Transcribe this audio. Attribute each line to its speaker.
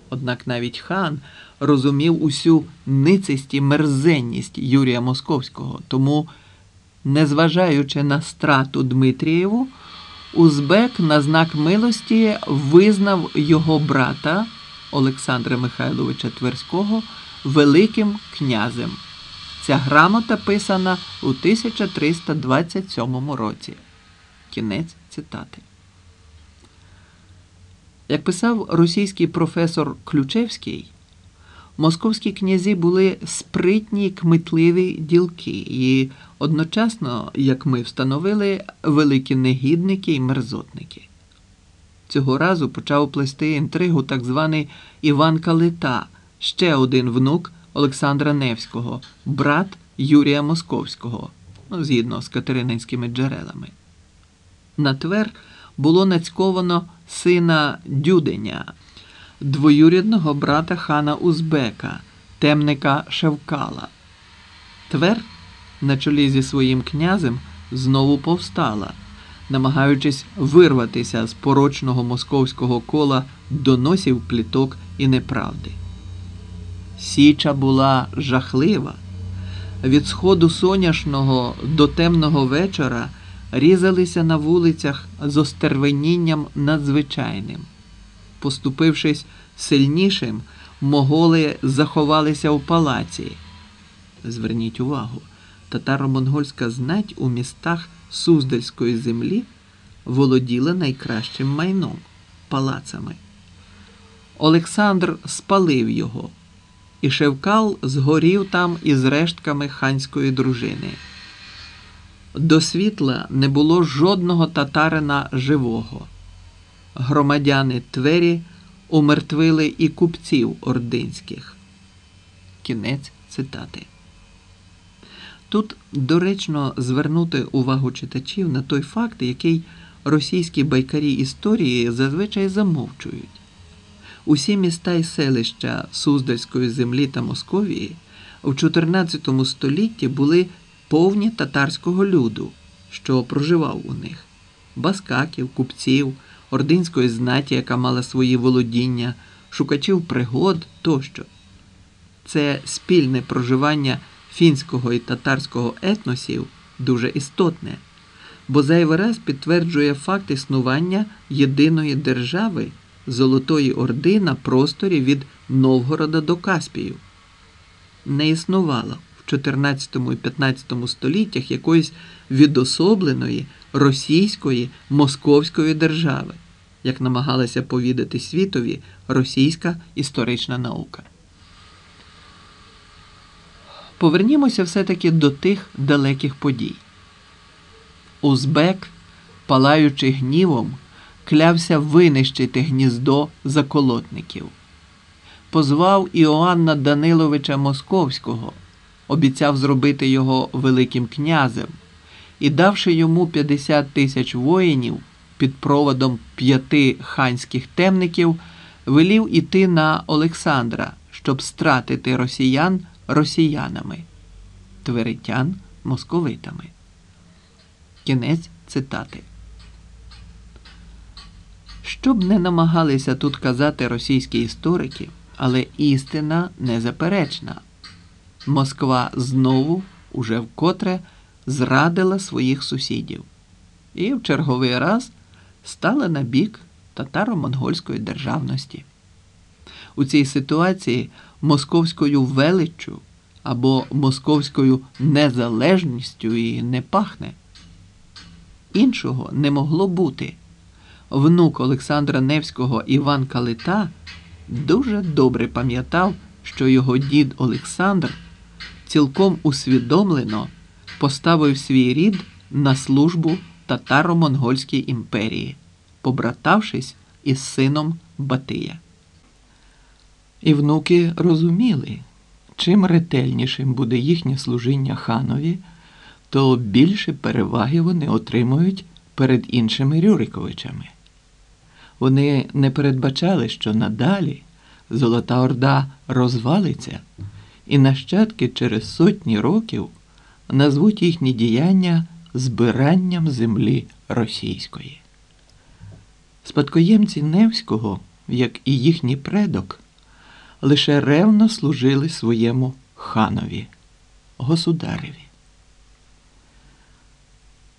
Speaker 1: Однак навіть хан розумів усю ницість і мерзенність Юрія Московського, тому, незважаючи на страту Дмитрієву, узбек на знак милості визнав його брата Олександра Михайловича Тверського великим князем. Ця грамота писана у 1327 році. Кінець цитати. Як писав російський професор Ключевський, московські князі були спритні й кмитливі ділки і одночасно, як ми встановили, великі негідники й мерзотники. Цього разу почав плести інтригу так званий Іван Калита, ще один внук Олександра Невського, брат Юрія Московського, згідно з катерининськими джерелами. На Тверь було нацьковано сина Дюденя, двоюрідного брата хана Узбека, темника Шевкала. Тверь на чолі зі своїм князем знову повстала, намагаючись вирватися з порочного московського кола доносів, пліток і неправди. Січа була жахлива. Від сходу соняшного до темного вечора різалися на вулицях з остервенінням надзвичайним. Поступившись сильнішим, моголи заховалися в палаці. Зверніть увагу, татаро-монгольська знать у містах Суздальської землі володіла найкращим майном – палацами. Олександр спалив його, і Шевкал згорів там із рештками ханської дружини. До світла не було жодного татарина живого. Громадяни Твері умертвили і купців ординських. Кінець цитати. Тут доречно звернути увагу читачів на той факт, який російські байкарі історії зазвичай замовчують. Усі міста і селища Суздальської землі та Московії в XIV столітті були повні татарського люду, що проживав у них – баскаків, купців, ординської знаті, яка мала свої володіння, шукачів пригод тощо. Це спільне проживання фінського і татарського етносів дуже істотне, бо зайвий раз підтверджує факт існування єдиної держави Золотої Орди на просторі від Новгорода до Каспію. Не існувало в XIV і XV століттях якоїсь відособленої російської московської держави, як намагалася повідати світові російська історична наука. Повернімося все-таки до тих далеких подій. Узбек, палаючи гнівом, клявся винищити гніздо заколотників. Позвав Іоанна Даниловича Московського, обіцяв зробити його великим князем і, давши йому 50 тисяч воїнів під проводом 5 ханських темників, велів іти на Олександра, щоб стратити росіян росіянами, тверитян московитами. Кінець цитати. Щоб не намагалися тут казати російські історики, але істина незаперечна. Москва знову, уже вкотре, зрадила своїх сусідів і в черговий раз стала на бік татаро-монгольської державності. У цій ситуації московською величчю або московською незалежністю і не пахне. Іншого не могло бути. Внук Олександра Невського Іван Калита дуже добре пам'ятав, що його дід Олександр цілком усвідомлено поставив свій рід на службу татаро-монгольській імперії, побратавшись із сином Батия. І внуки розуміли, чим ретельнішим буде їхнє служіння ханові, то більше переваги вони отримують перед іншими Рюриковичами. Вони не передбачали, що надалі Золота Орда розвалиться, і нащадки через сотні років назвуть їхні діяння збиранням землі російської. Спадкоємці Невського, як і їхній предок, лише ревно служили своєму ханові, государеві.